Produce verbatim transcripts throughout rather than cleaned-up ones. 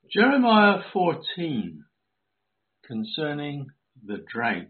Jeremiah fourteen, concerning the drought.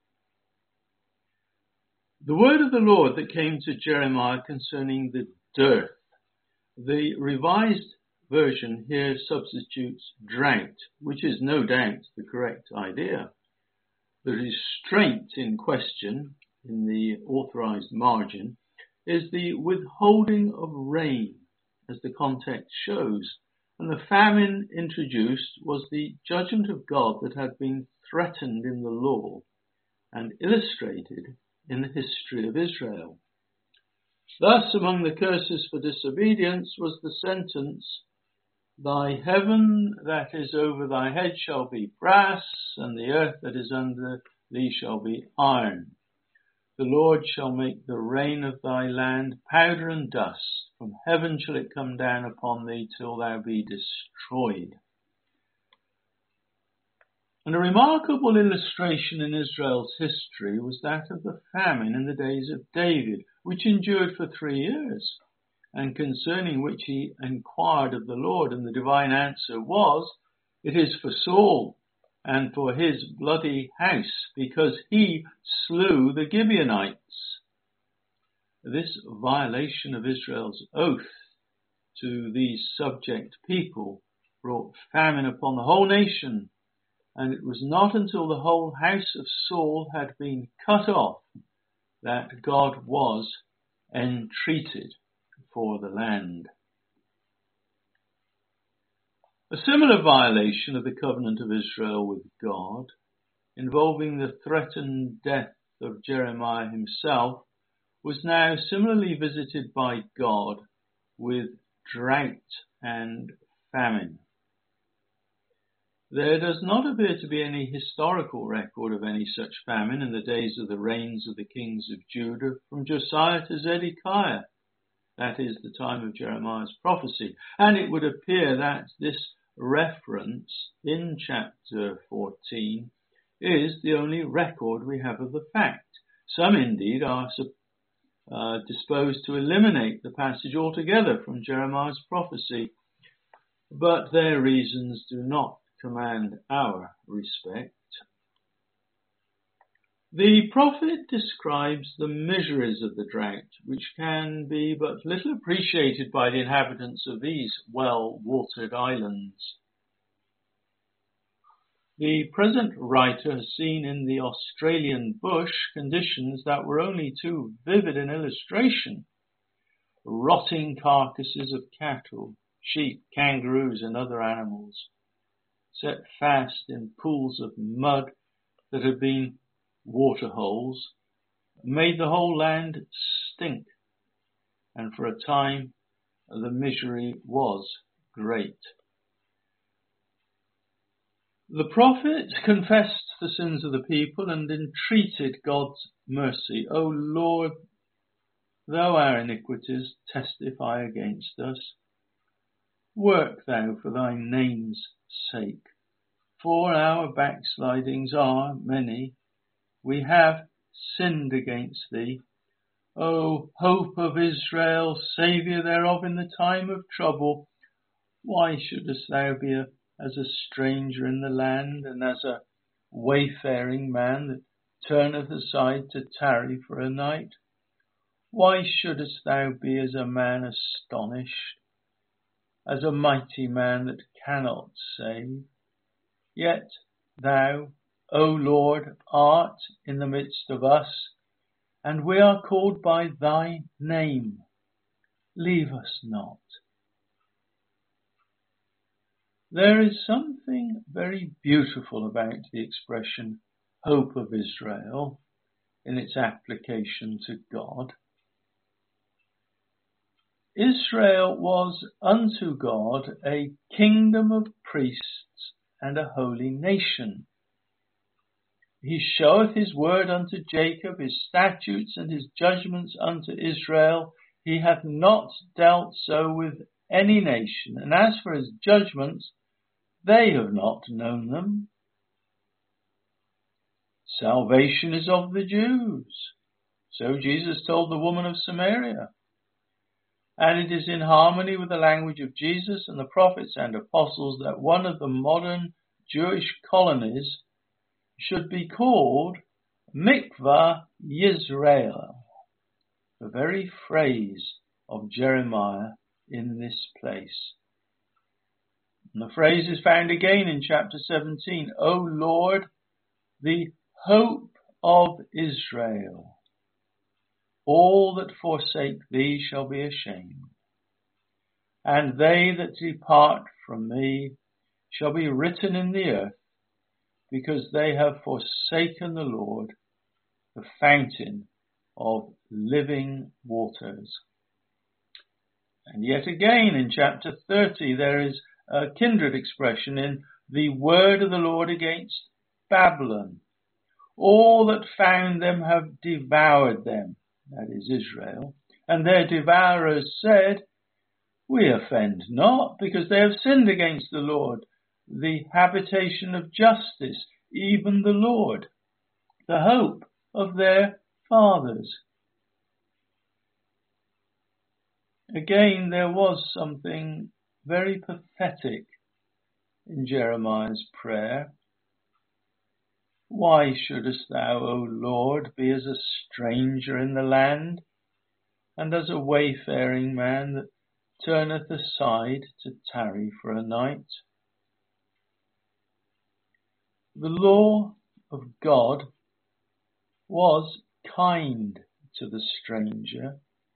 The word of the Lord that came to Jeremiah concerning the dearth. The Revised Version here substitutes drought, which is no doubt the correct idea. The restraint in question, in the authorized margin, is the withholding of rain, as the context shows. And the famine introduced was the judgment of God that had been threatened in the law and illustrated in the history of Israel. Thus, among the curses for disobedience was the sentence, "Thy heaven that is over thy head shall be brass, and the earth that is under thee shall be iron. The Lord shall make the rain of thy land powder and dust. From heaven shall it come down upon thee till thou be destroyed." And a remarkable illustration in Israel's history was that of the famine in the days of David, which endured for three years, and concerning which he inquired of the Lord, and the divine answer was, "It is for Saul and for his bloody house, because he slew the Gibeonites." This violation of Israel's oath to these subject people brought famine upon the whole nation, and it was not until the whole house of Saul had been cut off that God was entreated for the land. A similar violation of the covenant of Israel with God, involving the threatened death of Jeremiah himself, was now similarly visited by God with drought and famine. There does not appear to be any historical record of any such famine in the days of the reigns of the kings of Judah from Josiah to Zedekiah. That is the time of Jeremiah's prophecy. And it would appear that this reference in chapter fourteen is the only record we have of the fact. Some indeed are uh, disposed to eliminate the passage altogether from Jeremiah's prophecy, but their reasons do not command our respect. The prophet describes the miseries of the drought, which can be but little appreciated by the inhabitants of these well-watered islands. The present writer has seen in the Australian bush conditions that were only too vivid an illustration. Rotting carcasses of cattle, sheep, kangaroos and other animals, set fast in pools of mud that had been waterholes, made the whole land stink, and for a time the misery was great. The prophet confessed the sins of the people and entreated God's mercy. "O Lord, though our iniquities testify against us, work thou for thy name's sake, for our backslidings are many. We have sinned against thee. O hope of Israel, Saviour thereof in the time of trouble, why shouldest thou be a, as a stranger in the land, and as a wayfaring man that turneth aside to tarry for a night? Why shouldest thou be as a man astonished, as a mighty man that cannot save? Yet thou, O Lord, art in the midst of us, and we are called by thy name. Leave us not." There is something very beautiful about the expression "hope of Israel" in its application to God. Israel was unto God a kingdom of priests and a holy nation. He showeth his word unto Jacob, his statutes and his judgments unto Israel. He hath not dealt so with any nation, and as for his judgments, they have not known them. Salvation is of the Jews. So Jesus told the woman of Samaria. And it is in harmony with the language of Jesus and the prophets and apostles that one of the modern Jewish colonies should be called Mikvah Yisrael, the very phrase of Jeremiah in this place. And the phrase is found again in chapter seventeen. O Lord, the hope of Israel, all that forsake thee shall be ashamed, and they that depart from me shall be written in the earth, because they have forsaken the Lord, the fountain of living waters. And yet again in chapter thirty there is a kindred expression in the word of the Lord against Babylon. All that found them have devoured them, that is Israel, and their devourers said, we offend not, because they have sinned against the Lord, the habitation of justice, even the Lord, the hope of their fathers. Again, there was something very pathetic in Jeremiah's prayer. Why shouldest thou, O Lord, be as a stranger in the land, and as a wayfaring man that turneth aside to tarry for a night? The law of God was kind to the stranger.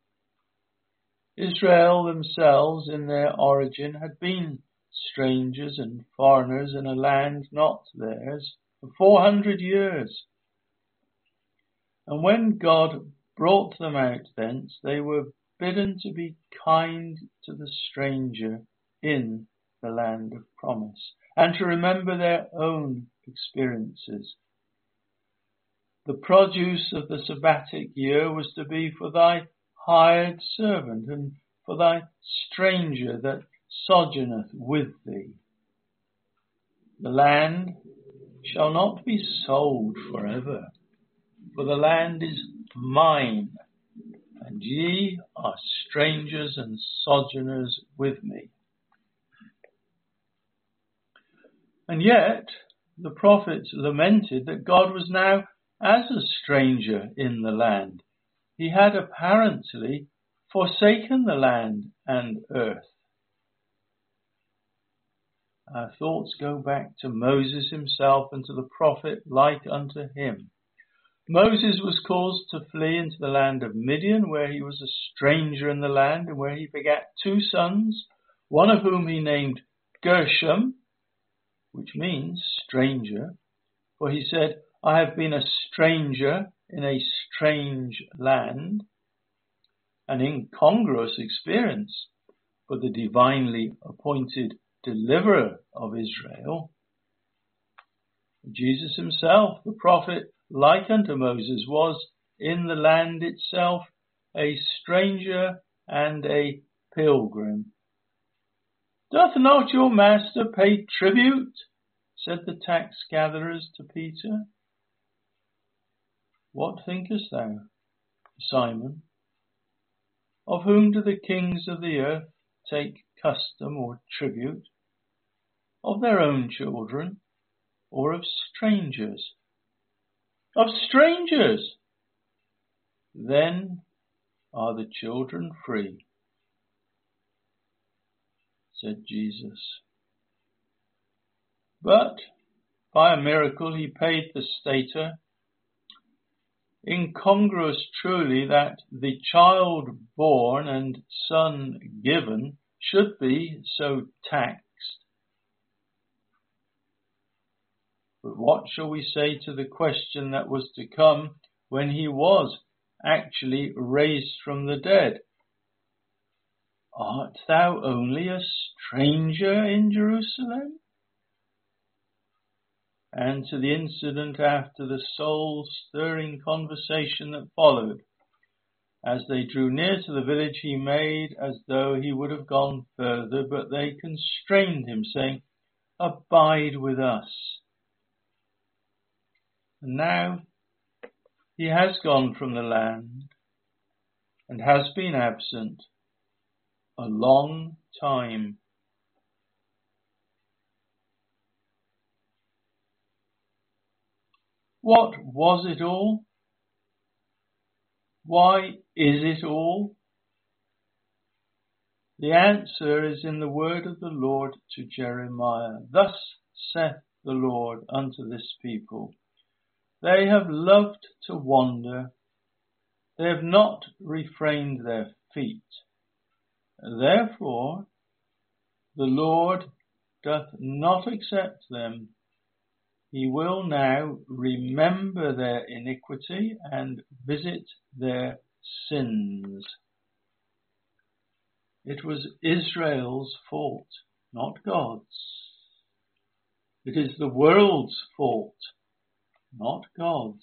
Israel themselves in their origin had been strangers and foreigners in a land not theirs for four hundred years. And when God brought them out thence, they were bidden to be kind to the stranger in the land of promise, and to remember their own experiences. The produce of the sabbatic year was to be for thy hired servant, and for thy stranger that sojourneth with thee. The land shall not be sold forever, for the land is mine, and ye are strangers and sojourners with me. And yet the prophets lamented that God was now as a stranger in the land. He had apparently forsaken the land and earth. Our thoughts go back to Moses himself and to the prophet like unto him. Moses was caused to flee into the land of Midian, where he was a stranger in the land, and where he begat two sons, one of whom he named Gershom, which means stranger, for he said, I have been a stranger in a strange land, an incongruous experience for the divinely appointed deliverer of Israel. Jesus himself, the prophet, like unto Moses, was in the land itself a stranger and a pilgrim. Doth not your master pay tribute? Said the tax gatherers to Peter. What thinkest thou, Simon? Of whom do the kings of the earth take custom or tribute? Of their own children, or of strangers? Of strangers! Then are the children free, said Jesus. But by a miracle he paid the stater. Incongruous truly that the child born and son given should be so taxed. But what shall we say to the question that was to come when he was actually raised from the dead? Art thou only a stranger in Jerusalem? And to the incident after the soul-stirring conversation that followed. As they drew near to the village, he made as though he would have gone further, but they constrained him, saying, Abide with us. And now he has gone from the land and has been absent a long time. What was it all? Why is it all? The answer is in the word of the Lord to Jeremiah. Thus saith the Lord unto this people, they have loved to wander, they have not refrained their feet. Therefore the Lord doth not accept them. He will now remember their iniquity and visit their sins. It was Israel's fault, not God's. It is the world's fault, not God's.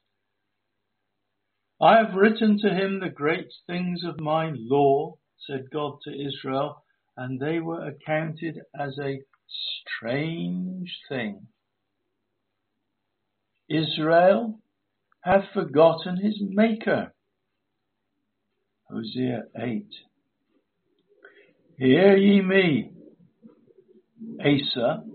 I have written to him the great things of my law, said God to Israel, and they were accounted as a strange thing. Israel hath forgotten his Maker. Hosea eight. Hear ye me, Asa.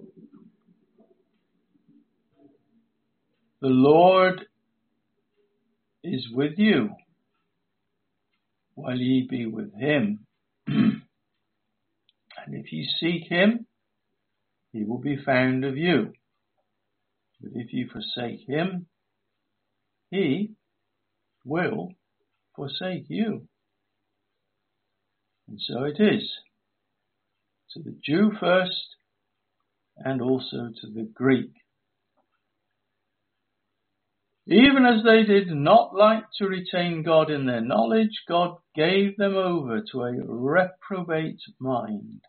The Lord is with you, while ye be with him. And if ye seek him, he will be found of you. But if ye forsake him, he will forsake you. And so it is, to the Jew first, and also to the Greek. Even as they did not like to retain God in their knowledge, God gave them over to a reprobate mind.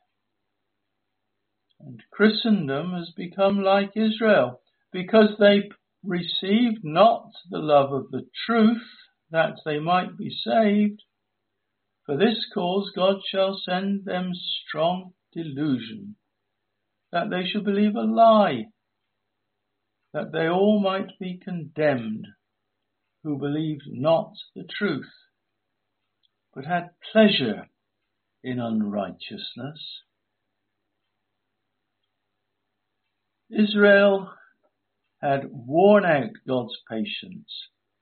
And Christendom has become like Israel, because they received not the love of the truth, that they might be saved. For this cause God shall send them strong delusion, that they should believe a lie, that they all might be condemned, who believed not the truth, but had pleasure in unrighteousness. Israel had worn out God's patience.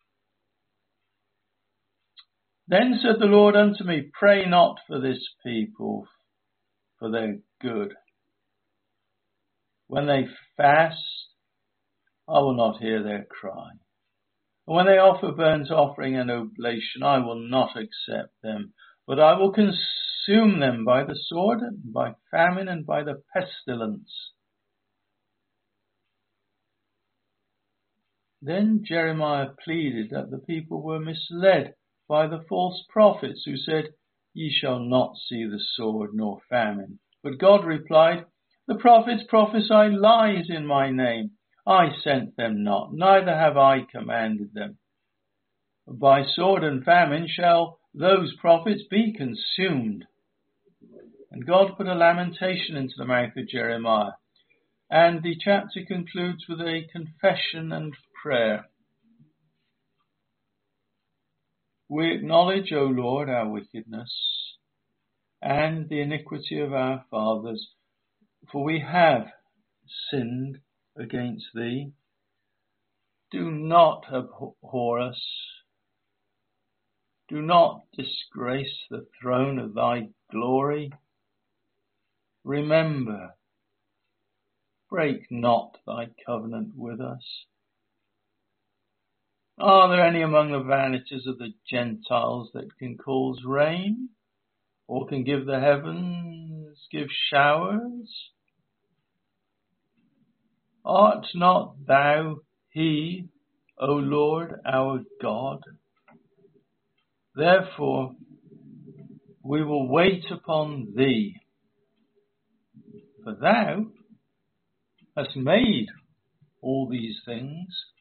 Then said the Lord unto me, pray not for this people, for their good. When they fast, I will not hear their cry. And when they offer burnt offering and oblation, I will not accept them, but I will consume them by the sword, by famine, and by the pestilence. Then Jeremiah pleaded that the people were misled by the false prophets who said, ye shall not see the sword nor famine. But God replied, the prophets prophesy lies in my name. I sent them not, neither have I commanded them. By sword and famine shall those prophets be consumed. And God put a lamentation into the mouth of Jeremiah. And the chapter concludes with a confession and prayer. We acknowledge, O Lord, our wickedness and the iniquity of our fathers, for we have sinned against thee. Do not abhor us. Do not disgrace the throne of thy glory. Remember, break not thy covenant with us. Are there any among the vanities of the Gentiles that can cause rain, or can give the heavens, give showers? Art not thou he, O Lord our God? Therefore we will wait upon thee, for thou hast made all these things,